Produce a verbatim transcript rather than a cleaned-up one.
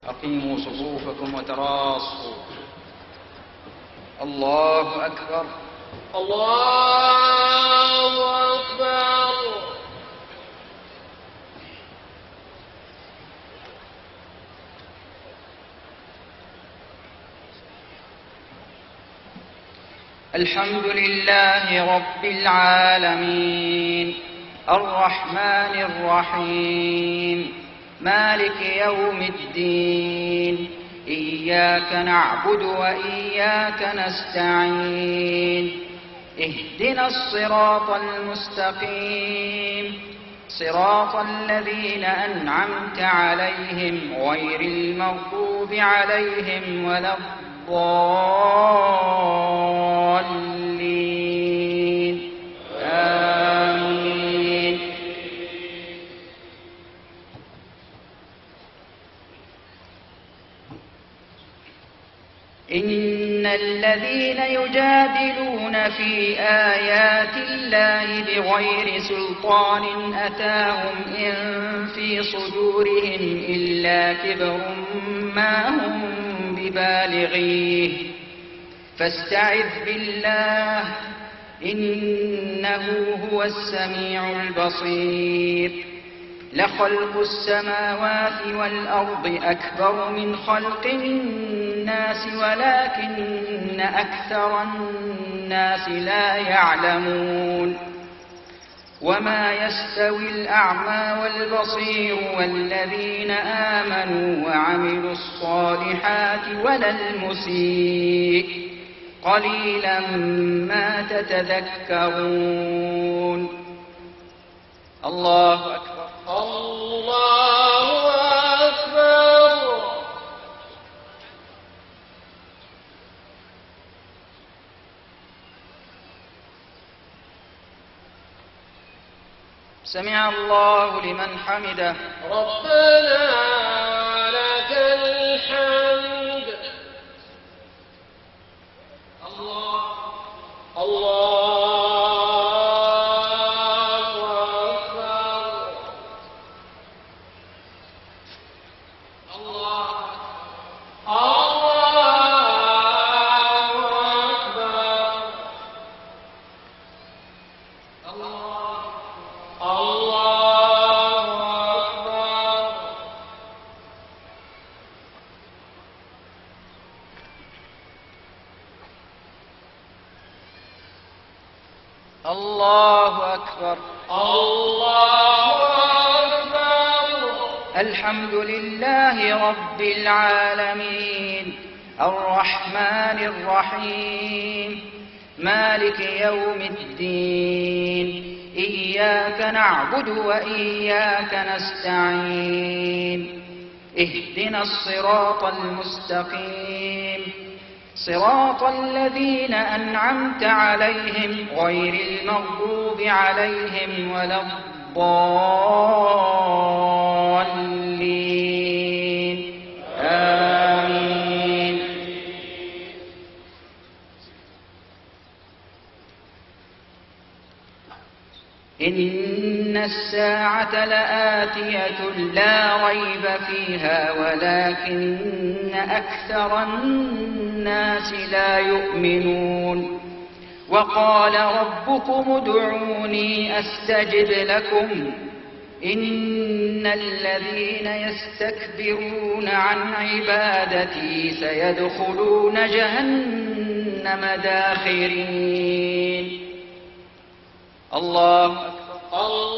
أقيموا صفوفكم وتراصوا. الله أكبر. الله أكبر. الحمد لله رب العالمين الرحمن الرحيم مالك يوم الدين إياك نعبد وإياك نستعين اهدنا الصراط المستقيم صراط الذين أنعمت عليهم غير المغضوب عليهم ولا الضالين آمين. إن الذين يجادلون في آيات الله بغير سلطان أتاهم إن في صدورهم إلا كبر ما هم ببالغيه فاستعذ بالله إنه هو السميع البصير. لخلق السماوات والأرض أكبر من خلق الناس ولكن أكثر الناس لا يعلمون. وما يستوي الأعمى والبصير والذين آمنوا وعملوا الصالحات ولا المسيء قليلا ما تتذكرون. الله أكبر. الله أكبر. سمع الله لمن حمده. ربنا لك الحمد. الله الله الله أكبر. الله أكبر. الحمد لله رب العالمين الرحمن الرحيم مالك يوم الدين إياك نعبد وإياك نستعين اهدنا الصراط المستقيم صراط الذين أنعمت عليهم غير المغضوب عليهم ولا الضالين آمين. إن الساعة لآتية لا ريب فيها ولكن أكثر الناس لا يؤمنون. وقال ربكم ادعوني أستجب لكم إن الذين يستكبرون عن عبادتي سيدخلون جهنم داخرين. الله أكبر.